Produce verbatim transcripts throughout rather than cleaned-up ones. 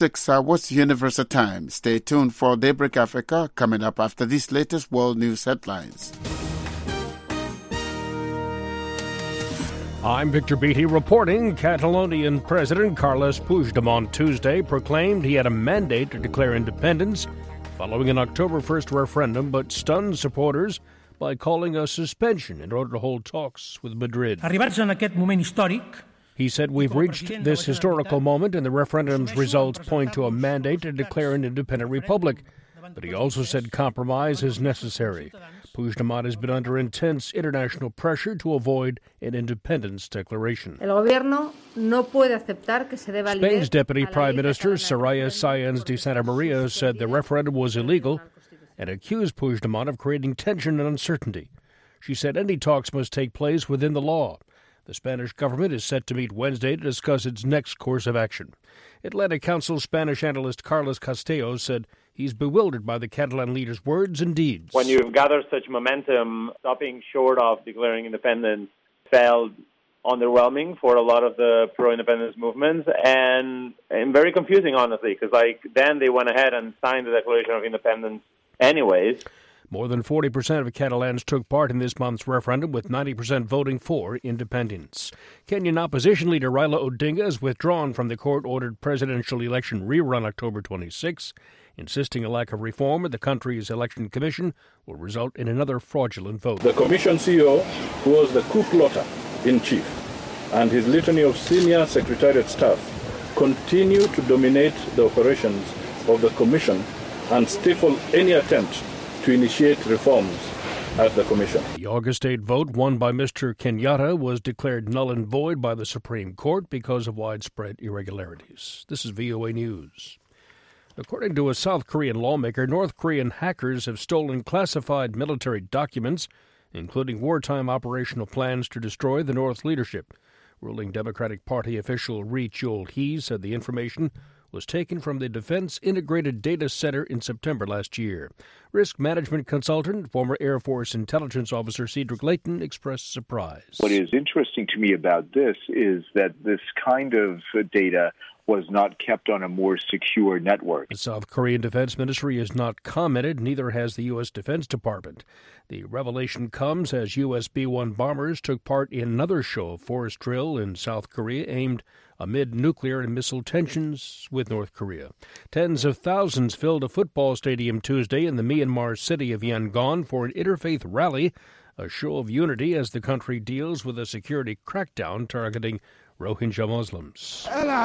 Six hours Universal Time. Stay tuned for Daybreak Africa coming up after these latest world news headlines. I'm Victor Beattie reporting. Catalonian President Carles Puigdemont Tuesday proclaimed he had a mandate to declare independence following an October first referendum, but stunned supporters by calling a suspension in order to hold talks with Madrid. Arribats en aquest moment històric, he said, we've reached this historical moment and the referendum's results point to a mandate to declare an independent republic. But he also said compromise is necessary. Puigdemont has been under intense international pressure to avoid an independence declaration. Spain's Deputy Prime Minister, Soraya Sáenz de Santamaría, said the referendum was illegal and accused Puigdemont of creating tension and uncertainty. She said any talks must take place within the law. The Spanish government is set to meet Wednesday to discuss its next course of action. Atlantic Council Spanish analyst Carlos Castello said he's bewildered by the Catalan leader's words and deeds. When you've gathered such momentum, stopping short of declaring independence felt underwhelming for a lot of the pro-independence movements and, and very confusing, honestly, because like then they went ahead and signed the Declaration of Independence anyways. More than forty percent of Catalans took part in this month's referendum, with ninety percent voting for independence. Kenyan opposition leader Raila Odinga is withdrawn from the court-ordered presidential election rerun October twenty-sixth, insisting a lack of reform at the country's election commission will result in another fraudulent vote. The commission C E O, who was the coup plotter in chief, and his litany of senior secretariat staff continue to dominate the operations of the commission and stifle any attempt to initiate reforms at the Commission. The August eighth vote won by Mister Kenyatta was declared null and void by the Supreme Court because of widespread irregularities. This is V O A News. According to a South Korean lawmaker, North Korean hackers have stolen classified military documents, including wartime operational plans to destroy the North's leadership. Ruling Democratic Party official Ri Chul-hee said the information was taken from the Defense Integrated Data Center in September last year. Risk management consultant, former Air Force intelligence officer Cedric Layton expressed surprise. What is interesting to me about this is that this kind of data was not kept on a more secure network. The South Korean Defense Ministry has not commented, neither has the U S Defense Department. The revelation comes as U S B one bombers took part in another show of forest drill in South Korea aimed amid nuclear and missile tensions with North Korea. Tens of thousands filled a football stadium Tuesday in the Myanmar city of Yangon for an interfaith rally, a show of unity as the country deals with a security crackdown targeting Rohingya Muslims.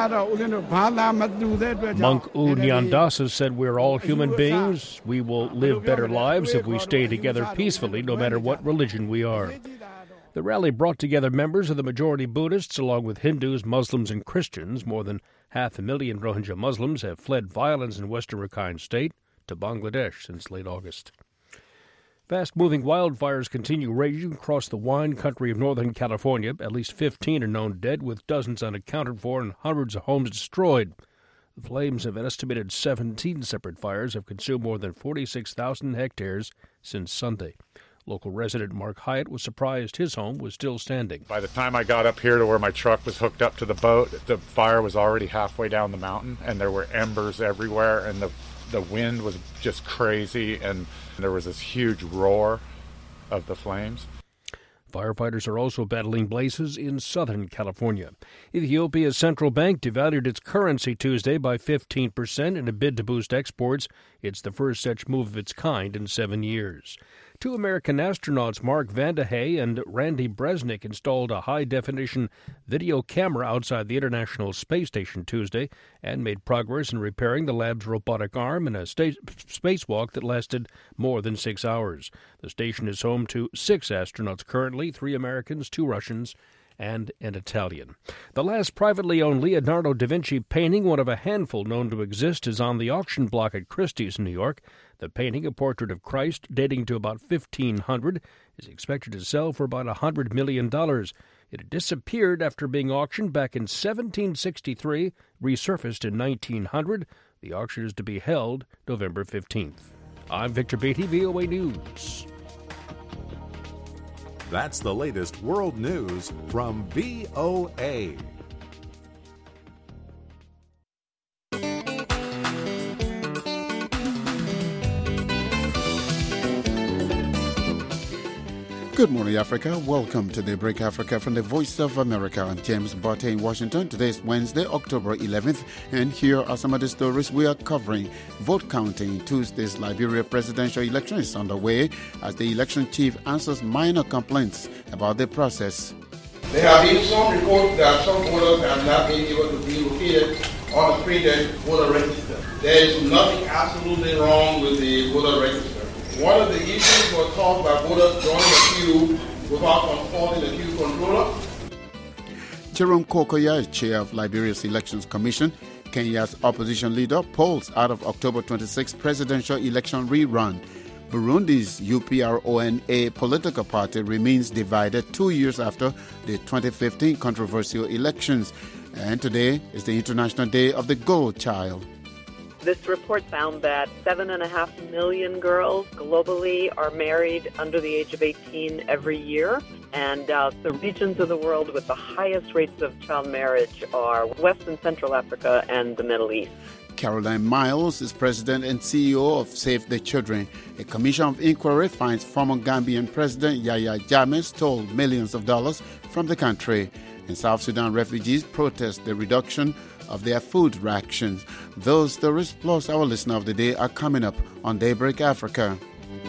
Monk U Nyandasa said, we're all human beings. We will live better lives if we stay together peacefully, no matter what religion we are. The rally brought together members of the majority Buddhists along with Hindus, Muslims, and Christians. More than half a million Rohingya Muslims have fled violence in western Rakhine State to Bangladesh since late August. Fast-moving wildfires continue raging across the wine country of Northern California. At least fifteen are known dead, with dozens unaccounted for and hundreds of homes destroyed. The flames of an estimated seventeen separate fires have consumed more than forty-six thousand hectares since Sunday. Local resident Mark Hyatt was surprised his home was still standing. By the time I got up here to where my truck was hooked up to the boat, the fire was already halfway down the mountain, and there were embers everywhere, and the the wind was just crazy, and there was this huge roar of the flames. Firefighters are also battling blazes in Southern California. Ethiopia's central bank devalued its currency Tuesday by fifteen percent in a bid to boost exports. It's the first such move of its kind in seven years. Two American astronauts, Mark Vande Hei and Randy Bresnik, installed a high-definition video camera outside the International Space Station Tuesday and made progress in repairing the lab's robotic arm in a sta- spacewalk that lasted more than six hours. The station is home to six astronauts currently, three Americans, two Russians, and an Italian. The last privately owned Leonardo da Vinci painting, one of a handful known to exist, is on the auction block at Christie's in New York. The painting, a portrait of Christ dating to about fifteen hundred, is expected to sell for about one hundred million dollars. It had disappeared after being auctioned back in seventeen sixty-three, resurfaced in nineteen hundred. The auction is to be held November fifteenth. I'm Victor Beattie, V O A News. That's the latest world news from V O A. Good morning, Africa. Welcome to Daybreak Africa from the Voice of America. I'm James Botte in Washington. Today is Wednesday, October eleventh, and here are some of the stories we are covering. Vote counting Tuesday's Liberia presidential election is underway as the election chief answers minor complaints about the process. There have been some reports that some voters have not been able to be located on the printed voter register. There is nothing absolutely wrong with the voter register. One of the issues was caused by voters joining the queue without consulting the queue controller. Jerome Kokoya is chair of Liberia's Elections Commission. Kenya's opposition leader pulls out of October twenty-sixth presidential election rerun. Burundi's U P R O N A political party remains divided two years after the twenty fifteen controversial elections. And today is the International Day of the Girl Child. This report found that seven and a half million girls globally are married under the age of eighteen every year. And uh, the regions of the world with the highest rates of child marriage are West and Central Africa and the Middle East. Caroline Miles is president and C E O of Save the Children. A commission of inquiry finds former Gambian President Yahya Jammeh stole millions of dollars from the country. And South Sudan refugees protest the reduction of their food rations. Those stories plus our listener of the day are coming up on Daybreak Africa.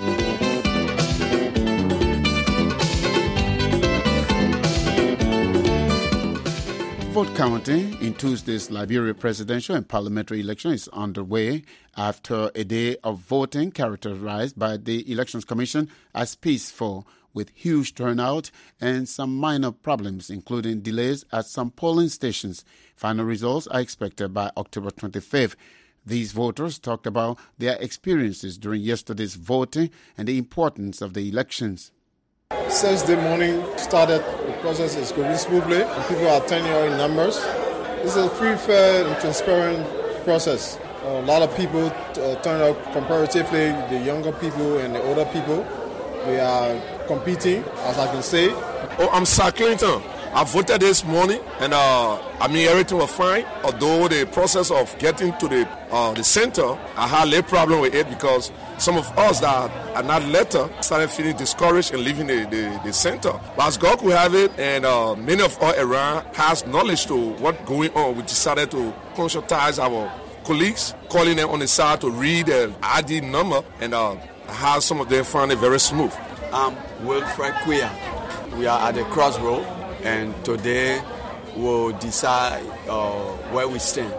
Vote counting in Tuesday's Liberia presidential and parliamentary election is underway after a day of voting characterized by the Elections Commission as peaceful, with huge turnout and some minor problems, including delays at some polling stations. Final results are expected by October twenty-fifth. These voters talked about their experiences during yesterday's voting and the importance of the elections. Since the morning started, the process is going smoothly and people are turning out in numbers. This is a free, fair and transparent process. A lot of people uh, turn out comparatively, the younger people and the older people. We are competing, as I can say. Oh, I'm Sir Clinton. I voted this morning, and uh, I mean everything was fine. Although the process of getting to the uh, the center, I had a little problem with it because some of us that are not later started feeling discouraged and leaving the, the, the center. But as God could have it, and uh, many of us around has knowledge to what's going on, we decided to consultize our colleagues, calling them on the side to read the I D number, and uh, how some of them found it very smooth. I'm Wilfred Quia. We are at the crossroad, and today we'll decide uh, where we stand.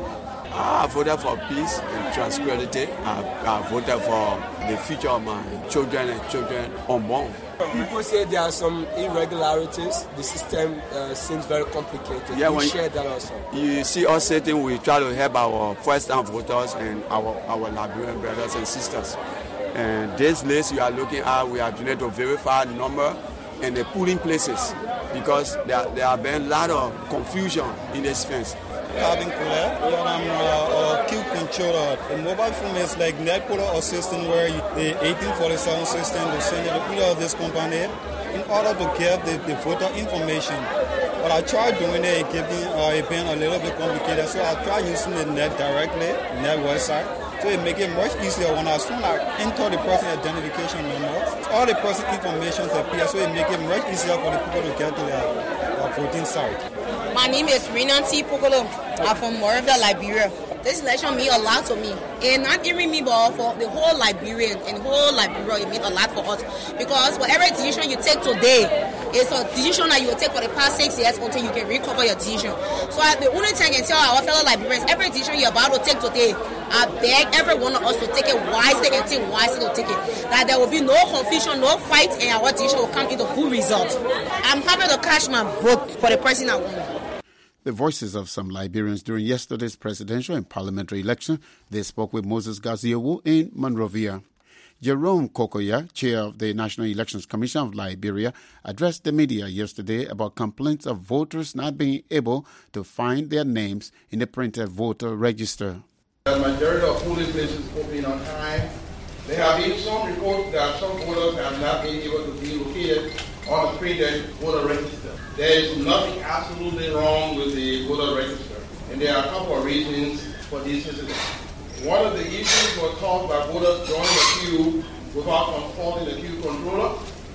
I voted for peace and tranquility. I, I voted for the future of my children and children unborn. People say there are some irregularities. The system uh, seems very complicated. Yeah, you share that also. You see us sitting, we try to help our first-time voters and our, our Liberian brothers and sisters. And this list you are looking at, we are trying to verify the number and the polling places because there, there have been a lot of confusion in this fence. Calvin Colette, I'm a queue controller. The mobile phone is like net poller assistant where you, the eighteen forty-seven system will send it to either of this company in order to get the, the voter information. But I tried doing it, it gave me, uh, it been a little bit complicated, so I tried using the net directly, net website. So it make it much easier when I soon I enter the person identification number, all the person information appear, so it make it much easier for the people to get to their, their voting site. My name is Renanti Pokolo. I'm from Monrovia, Liberia. This election means a lot to me. And not even me, but for the whole Liberian and whole Liberia, it means a lot for us. Because for every decision you take today, it's a decision that you will take for the past six years until you can recover your decision. So I, the only thing I can tell our fellow Liberians, every decision you're about to take today, I beg every one of us to take it wisely and take wisely to take it. That there will be no confusion, no fight, and our decision will come into good result. I'm happy to cash my vote for the person I want. The voices of some Liberians during yesterday's presidential and parliamentary election. They spoke with Moses Gaziewu in Monrovia. Jerome Kokoya, chair of the National Elections Commission of Liberia, addressed the media yesterday about complaints of voters not being able to find their names in the printed voter register. The majority of polling places open on time. There have been some reports that some voters have not been able to be located on the printed voter register. There is nothing absolutely wrong with the voter register, and there are a couple of reasons for this incident. One of the issues was caused by voters joining the queue without consulting the queue controller.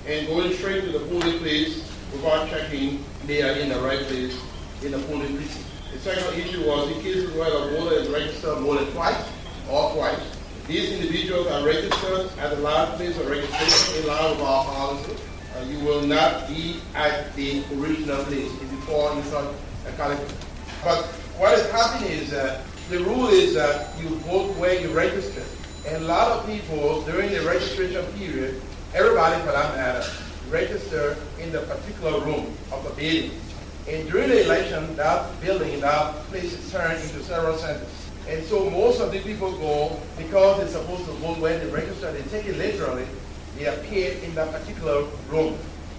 and going straight to the polling place without checking they are in the right place in the polling precinct. The second issue was in cases where the voter is registered more than twice or twice. These individuals are registered at the last place of registration in line with our policy. Uh, you will not be at the original place before you start a calendar. But what is happening is that the rule is that you vote where you register. And a lot of people during the registration period, everybody for that matter, register in the particular room of the building. And during the election, that building, that place is turned into several centers. And so most of the people go, because they're supposed to vote where they register, they take it literally, they appear in that particular room.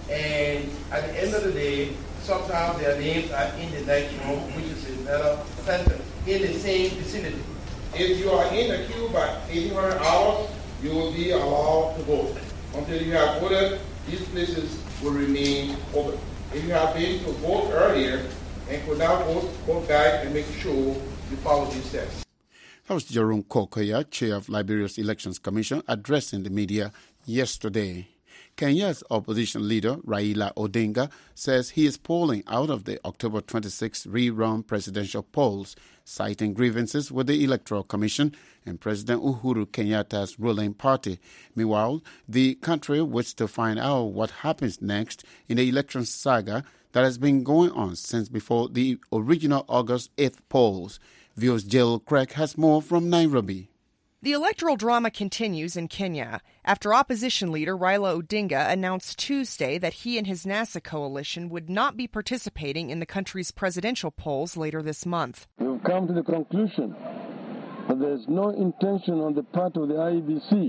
And at the end of the day, sometimes their names are in the next room, which is another center, in the same vicinity. If you are in the queue by eighteen hundred hours, you will be allowed to vote. Until you have voted, these places will remain open. If you have been to vote earlier and could not vote, go back and make sure you follow these steps. That was Jerome Kokoya, chair of Liberia's Elections Commission, addressing the media yesterday. Kenya's opposition leader, Raila Odinga, says he is pulling out of the October twenty-sixth rerun presidential polls, citing grievances with the Electoral Commission and President Uhuru Kenyatta's ruling party. Meanwhile, the country waits to find out what happens next in the election saga that has been going on since before the original August eighth polls. V O's Jill Craig has more from Nairobi. The electoral drama continues in Kenya after opposition leader Raila Odinga announced Tuesday that he and his NASA coalition would not be participating in the country's presidential polls later this month. We've come to the conclusion that there is no intention on the part of the I E B C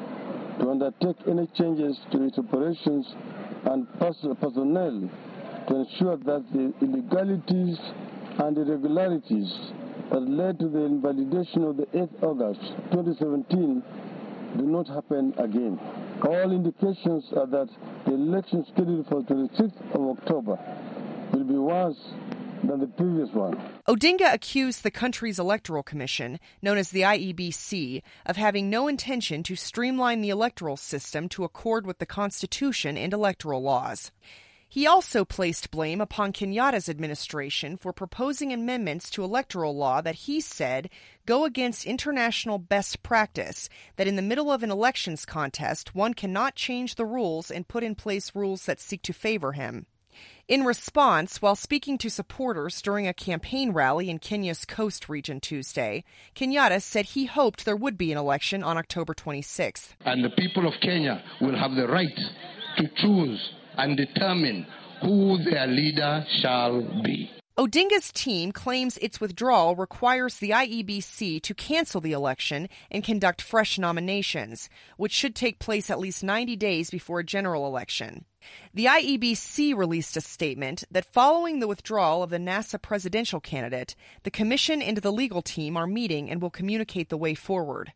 to undertake any changes to its operations and personnel to ensure that the illegalities and irregularities that led to the invalidation of the eighth of August twenty seventeen do not happen again. All indications are that the election scheduled for the twenty-sixth of October will be worse than the previous one. Odinga accused the country's electoral commission, known as the I E B C, of having no intention to streamline the electoral system to accord with the Constitution and electoral laws. He also placed blame upon Kenyatta's administration for proposing amendments to electoral law that he said go against international best practice, that in the middle of an elections contest, one cannot change the rules and put in place rules that seek to favor him. In response, while speaking to supporters during a campaign rally in Kenya's Coast region Tuesday, Kenyatta said he hoped there would be an election on October twenty-sixth. And the people of Kenya will have the right to choose and determine who their leader shall be. Odinga's team claims its withdrawal requires the I E B C to cancel the election and conduct fresh nominations, which should take place at least ninety days before a general election. The I E B C released a statement that following the withdrawal of the NASA presidential candidate, the commission and the legal team are meeting and will communicate the way forward.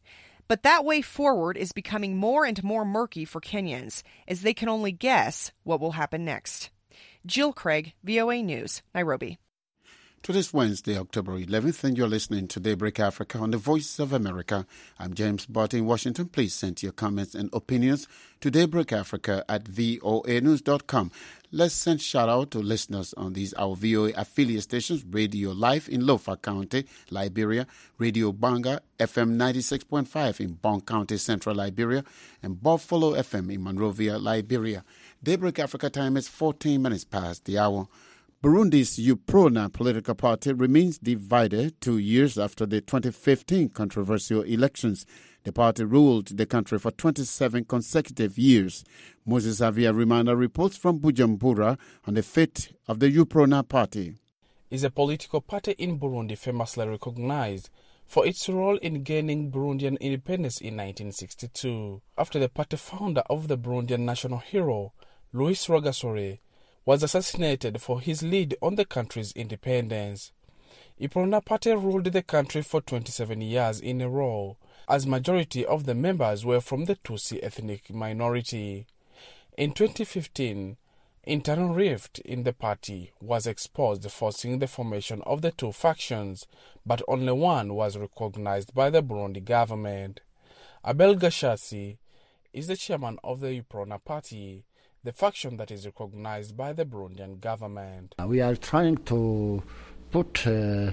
But that way forward is becoming more and more murky for Kenyans, as they can only guess what will happen next. Jill Craig, V O A News, Nairobi. Today's Wednesday, October eleventh, and you're listening to Daybreak Africa on the Voice of America. I'm James Barton in Washington. Please send your comments and opinions to Daybreak Africa at voa news dot com. Let's send shout-out to listeners on these our V O A affiliate stations: Radio Life in Lofa County, Liberia, Radio Banga, F M ninety-six point five in Bon County, Central Liberia, and Buffalo F M in Monrovia, Liberia. Daybreak Africa time is fourteen minutes past the hour. Burundi's UPRONA political party remains divided two years after the twenty fifteen controversial elections. The party ruled the country for twenty-seven consecutive years. Moses Avia Rimana reports from Bujumbura on the fate of the UPRONA party. Is a political party in Burundi famously recognized for its role in gaining Burundian independence in nineteen sixty-two, after the party founder of the Burundian national hero, Louis Rwagasore, was assassinated for his lead on the country's independence. UPRONA party ruled the country for twenty-seven years in a row, as majority of the members were from the Tutsi ethnic minority. In twenty fifteen, internal rift in the party was exposed, forcing the formation of the two factions, but only one was recognized by the Burundi government. Abel Gashasi is the chairman of the UPRONA party, the faction that is recognized by the Burundian government. We are trying to put uh,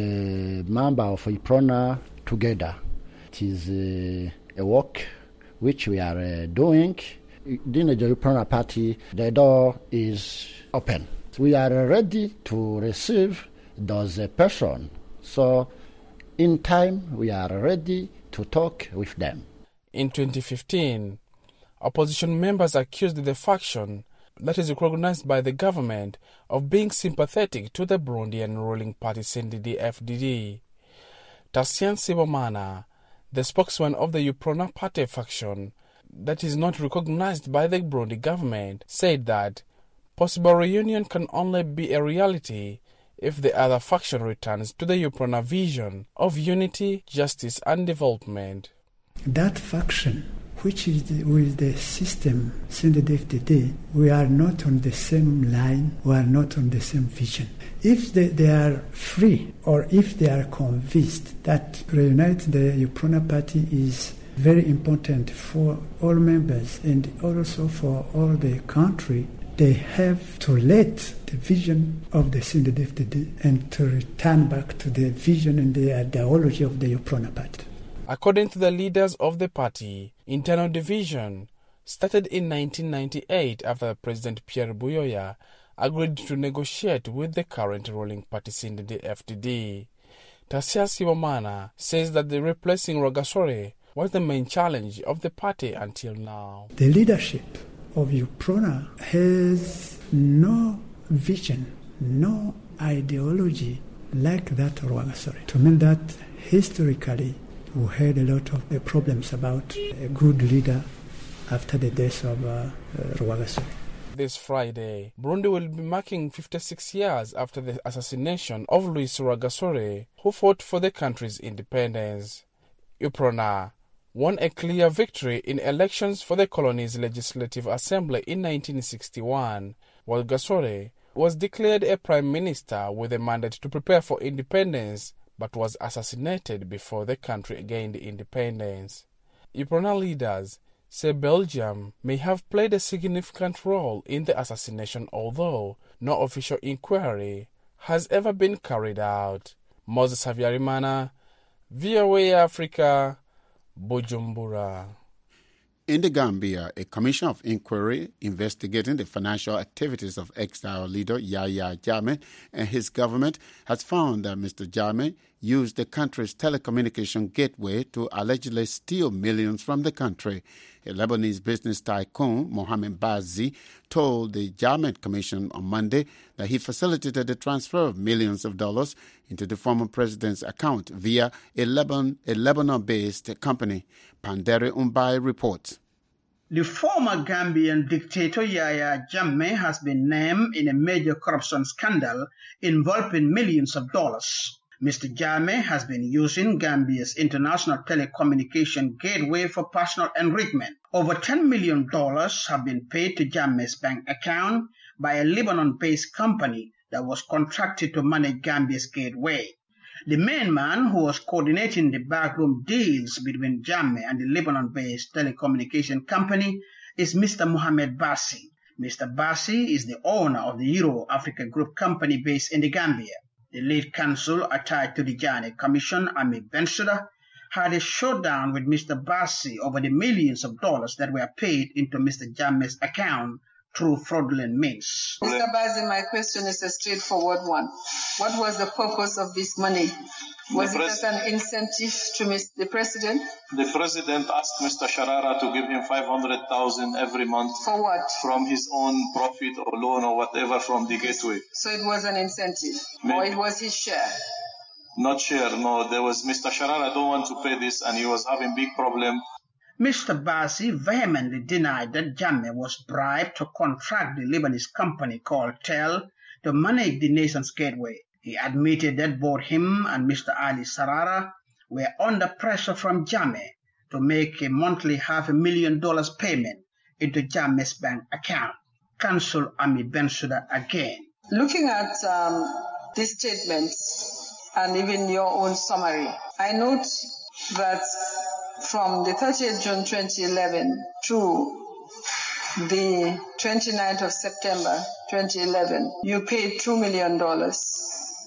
the member of UPRONA together. It is uh, a work which we are uh, doing. In the UPRONA party, the door is open. We are ready to receive those uh, persons. So in time, we are ready to talk with them. In twenty fifteen, opposition members accused the faction that is recognized by the government of being sympathetic to the Burundian ruling party C N D D F D D. Tasian Sibomana, the spokesman of the UPRONA party faction that is not recognized by the Burundi government, said that possible reunion can only be a reality if the other faction returns to the UPRONA vision of unity, justice and development. That faction, which is the, with the system C N D D F D D, we are not on the same line, we are not on the same vision. If they, they are free, or if they are convinced that reunite the UPRONA party is very important for all members and also for all the country, they have to let the vision of the C N D D F D D and to return back to the vision and the ideology of the UPRONA party. According to the leaders of the party, internal division started in nineteen ninety-eight after President Pierre Buyoya agreed to negotiate with the current ruling party C N D D F D D. Tasia Sibomana says that the replacing Rwagasore was the main challenge of the party until now. The leadership of UPRONA has no vision, no ideology like that of Rwagasore. To me, that historically we had a lot of uh, problems about a good leader after the death of uh, uh, Rwagasore. This Friday, Burundi will be marking fifty-six years after the assassination of Louis Rwagasore, who fought for the country's independence. UPRONA won a clear victory in elections for the colony's legislative assembly in nineteen sixty-one, while Rwagasore was declared a prime minister with a mandate to prepare for independence, but was assassinated before the country gained independence. UPRONA leaders say Belgium may have played a significant role in the assassination, although no official inquiry has ever been carried out. Moses Havyarimana, V O A Africa, Bujumbura. In the Gambia, a commission of inquiry investigating the financial activities of exile leader Yahya Jammeh and his government has found that Mister Jammeh used the country's telecommunication gateway to allegedly steal millions from the country. A Lebanese business tycoon, Mohamed Bazi, told the Jammeh Commission on Monday that he facilitated the transfer of millions of dollars into the former president's account via a, Lebanon, a Lebanon-based company. Pandere Umbai reports. The former Gambian dictator Yahya Jammeh has been named in a major corruption scandal involving millions of dollars. Mister Jammeh has been using Gambia's international telecommunication gateway for personal enrichment. Over ten million dollars have been paid to Jammeh's bank account by a Lebanon-based company that was contracted to manage Gambia's gateway. The main man who was coordinating the backroom deals between Jammeh and the Lebanon-based telecommunication company is Mister Mohamed Bazi. Mister Bazi is the owner of the Euro Africa Group company based in the Gambia. The lead counsel attached to the Jammeh Commission, Ami Bensouda, had a showdown with Mister Bazi over the millions of dollars that were paid into Mister Jammeh's account through fraudulent means. Mister Bazi, my question is a straightforward one. What was the purpose of this money? Was it as an incentive to Mister the President? The President asked Mister Sharara to give him five hundred thousand dollars every month. For what? From his own profit or loan or whatever from the gateway. So it was an incentive? Maybe. Or it was his share? Not share, no. There was Mister Sharara don't want to pay this and he was having big problem. Mister Bazi vehemently denied that Jammeh was bribed to contract the Lebanese company called Tel to manage the nation's gateway. He admitted that both him and Mister Ali Sarara were under pressure from Jammeh to make a monthly half a million dollars payment into Jammeh's bank account. Counsel Ami Bensouda again. Looking at um, these statements and even your own summary, I note that from the thirtieth of June twenty eleven to the twenty-ninth of September twenty eleven, you paid two million dollars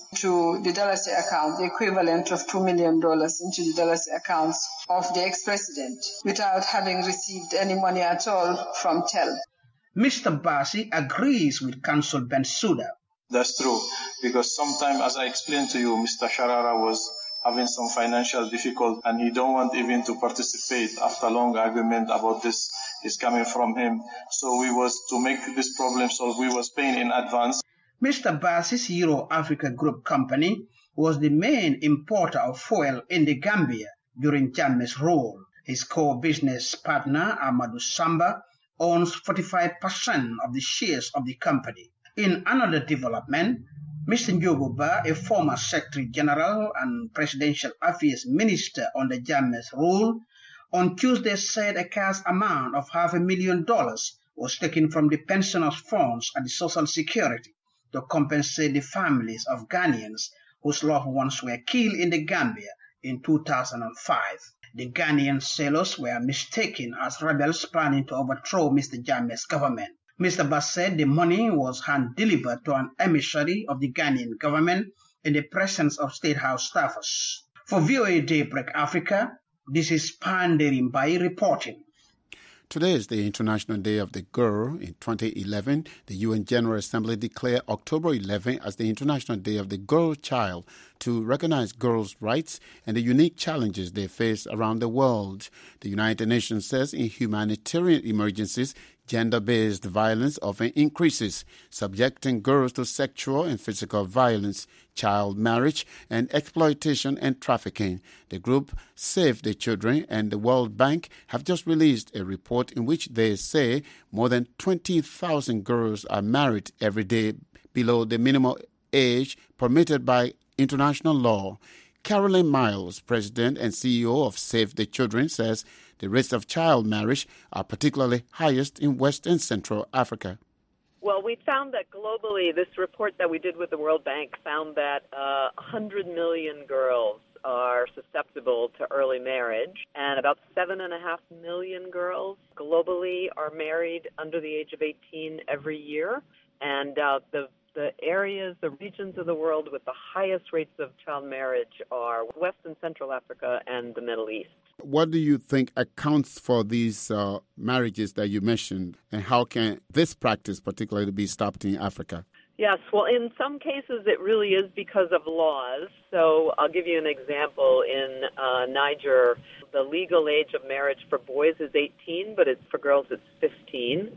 to the Dallas account, the equivalent of two million dollars into the Dallas accounts of the ex-president without having received any money at all from T E L. Mister Bassi agrees with Counsel Bensouda. That's true, because sometimes, as I explained to you, Mister Sharara was having some financial difficulty and he don't want even to participate after long argument about this is coming from him. So we was, to make this problem solved, we was paying in advance. Mister Bassi's Euro Africa Group company was the main importer of fuel in the Gambia during Jammeh's rule. His core business partner, Amadou Samba, owns forty-five percent of the shares of the company. In another development, Mister Njogoba, a former Secretary General and Presidential Affairs Minister under Jammeh's rule, on Tuesday said a cash amount of half a million dollars was taken from the pensioners' funds and the Social Security to compensate the families of Ghanaians whose loved ones were killed in the Gambia in two thousand five. The Ghanaian sailors were mistaken as rebels planning to overthrow Mister Jammeh's government. Mister Bass said the money was hand-delivered to an emissary of the Ghanaian government in the presence of State House staffers. For V O A Daybreak Africa, this is Panderi Mbai reporting. Today is the International Day of the Girl. In twenty eleven, the U N General Assembly declared October eleventh as the International Day of the Girl Child to recognize girls' rights and the unique challenges they face around the world. The United Nations says in humanitarian emergencies, gender-based violence often increases, subjecting girls to sexual and physical violence, child marriage, and exploitation and trafficking. The group Save the Children and the World Bank have just released a report in which they say more than twenty thousand girls are married every day below the minimum age permitted by international law. Carolyn Miles, president and C E O of Save the Children, says the rates of child marriage are particularly highest in West and Central Africa. Well, we found that globally, this report that we did with the World Bank found that uh, one hundred million girls are susceptible to early marriage, and about seven point five million girls globally are married under the age of eighteen every year. And uh, the The areas, the regions of the world with the highest rates of child marriage are West and Central Africa and the Middle East. What do you think accounts for these uh, marriages that you mentioned, and how can this practice particularly be stopped in Africa? Yes, well, in some cases it really is because of laws. So I'll give you an example. In uh, Niger, the legal age of marriage for boys is eighteen, but it's for girls it's fifteen.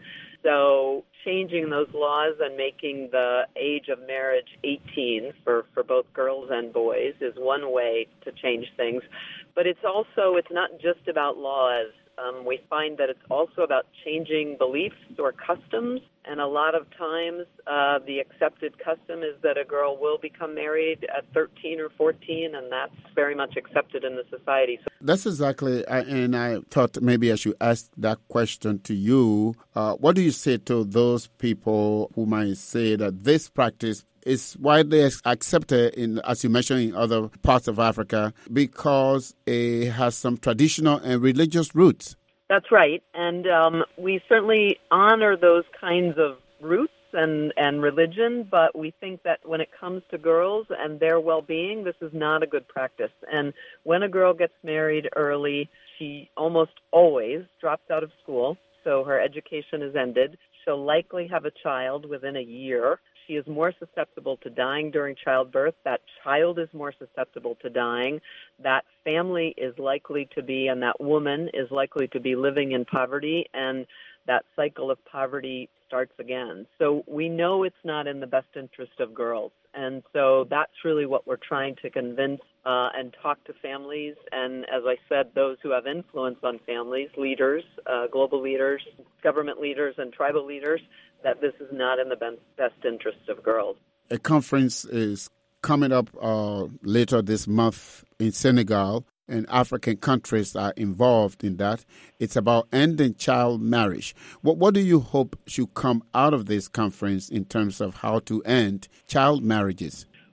So changing those laws and making the age of marriage eighteen for, for both girls and boys is one way to change things. But it's also, it's not just about laws. Um, we find that it's also about changing beliefs or customs. And a lot of times uh, the accepted custom is that a girl will become married at thirteen or fourteen, and that's very much accepted in the society. So that's exactly, and I thought maybe I should ask that question to you. Uh, what do you say to those people who might say that this practice is widely accepted, in, as you mentioned, in other parts of Africa because it has some traditional and religious roots? That's right, and um, we certainly honor those kinds of roots and, and religion, but we think that when it comes to girls and their well-being, this is not a good practice. And when a girl gets married early, she almost always drops out of school, so her education is ended. She'll likely have a child within a year. She is more susceptible to dying during childbirth. That child is more susceptible to dying. That family is likely to be, and that woman is likely to be living in poverty, and that cycle of poverty starts again. So we know it's not in the best interest of girls. And so that's really what we're trying to convince uh, and talk to families. And as I said, those who have influence on families, leaders, uh, global leaders, government leaders, and tribal leaders, that this is not in the best interest of girls. A conference is coming up uh, later this month in Senegal, and African countries are involved in that. It's about ending child marriage. What, what do you hope should come out of this conference in terms of how to end child marriages?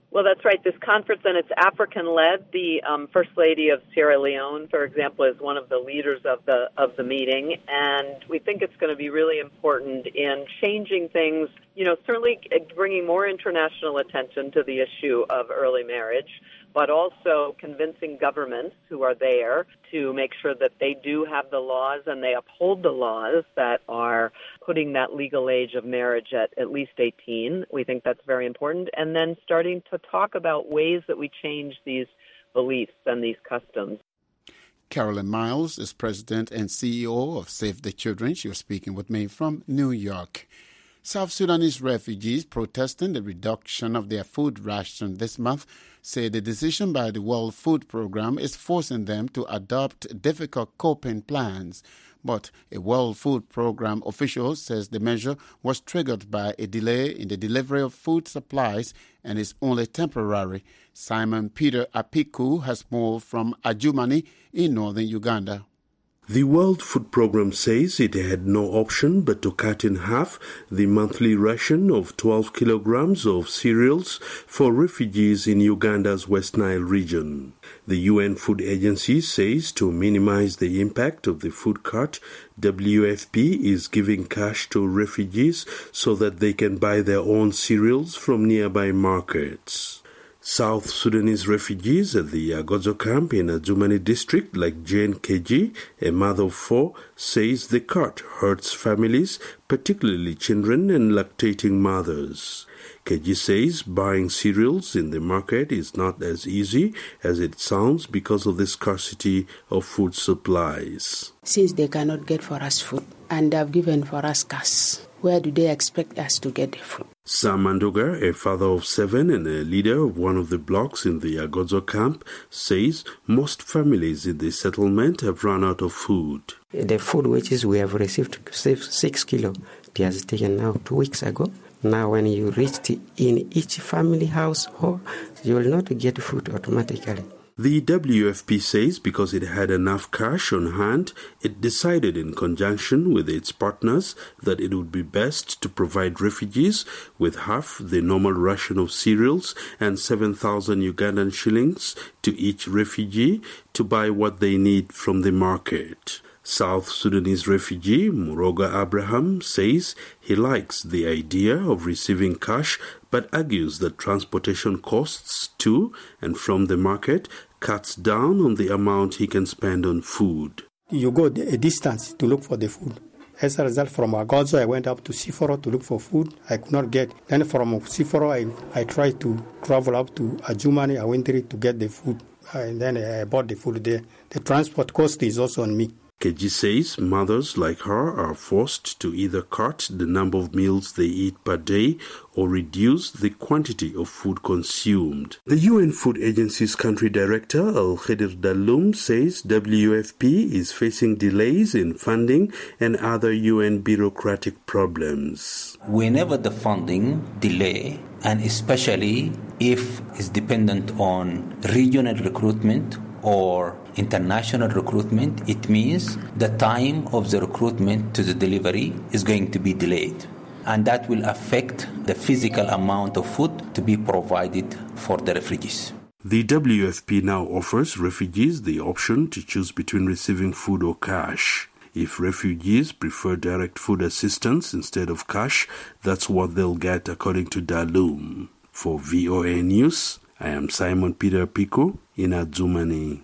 Well, that's right. This conference, and it's African-led. The um, First Lady of Sierra Leone, for example, is one of the leaders of the of the meeting, and we think it's going to be really important in changing things. You know, certainly bringing more international attention to the issue of early marriage, but also convincing governments who are there to make sure that they do have the laws and they uphold the laws that are putting that legal age of marriage at at least eighteen. We think that's very important. And then starting to talk about ways that we change these beliefs and these customs. Carolyn Miles is president and C E O of Save the Children. She was speaking with me from New York. South Sudanese refugees protesting the reduction of their food ration this month say the decision by the World Food Programme is forcing them to adopt difficult coping plans. But a World Food Programme official says the measure was triggered by a delay in the delivery of food supplies and is only temporary. Simon Peter Apiku has moved from Adjumani in northern Uganda. The World Food Programme says it had no option but to cut in half the monthly ration of twelve kilograms of cereals for refugees in Uganda's West Nile region. The U N Food Agency says to minimize the impact of the food cut, W F P is giving cash to refugees so that they can buy their own cereals from nearby markets. South Sudanese refugees at the Agozo camp in Adjumani district, like Jane Keji, a mother of four, says the cut hurts families, particularly children and lactating mothers. Keji says buying cereals in the market is not as easy as it sounds because of the scarcity of food supplies. Since they cannot get for us food and they have given for us cash, where do they expect us to get the food? Sam Mandoga, a father of seven and a leader of one of the blocks in the Agozo camp, says most families in the settlement have run out of food. The food which we have received, six kilo, it has taken now two weeks ago. Now when you reach in each family household, you will not get food automatically. The W F P says because it had enough cash on hand, it decided in conjunction with its partners that it would be best to provide refugees with half the normal ration of cereals and seven thousand Ugandan shillings to each refugee to buy what they need from the market. South Sudanese refugee Muroga Abraham says he likes the idea of receiving cash but argues that transportation costs to and from the market cuts down on the amount he can spend on food. You go a distance to look for the food. As a result, from Agozo, I went up to Siforo to look for food. I could not get. Then from Siforo, I, I tried to travel up to Adjumani, I went there to get the food. And then I bought the food there. The transport cost is also on me. Keji says mothers like her are forced to either cut the number of meals they eat per day or reduce the quantity of food consumed. The U N Food Agency's country director, Al-Khadir Dalloum, says W F P is facing delays in funding and other U N bureaucratic problems. Whenever the funding delay, and especially if it's dependent on regional recruitment or international recruitment, it means the time of the recruitment to the delivery is going to be delayed. And that will affect the physical amount of food to be provided for the refugees. The W F P now offers refugees the option to choose between receiving food or cash. If refugees prefer direct food assistance instead of cash, that's what they'll get according to Dalloum. For V O A News, I am Simon Peter Pico in Adjumani.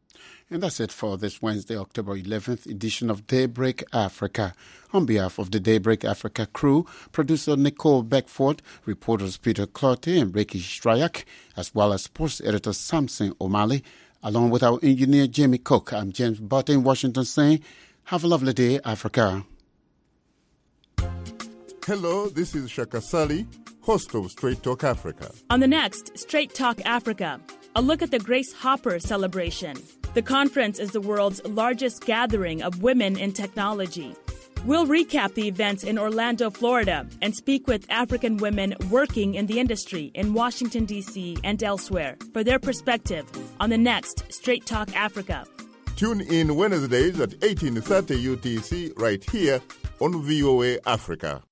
And that's it for this Wednesday, October eleventh edition of Daybreak Africa. On behalf of the Daybreak Africa crew, producer Nicole Beckford, reporters Peter Clotte and Ricky Strayak, as well as sports editor Samson O'Malley, along with our engineer Jamie Cook, I'm James Butter in Washington saying, have a lovely day, Africa. Hello, this is Shaka Sali, host of Straight Talk Africa. On the next Straight Talk Africa, a look at the Grace Hopper celebration. The conference is the world's largest gathering of women in technology. We'll recap the events in Orlando, Florida, and speak with African women working in the industry in Washington, D C and elsewhere for their perspective on the next Straight Talk Africa. Tune in Wednesdays at eighteen thirty U T C right here on V O A Africa.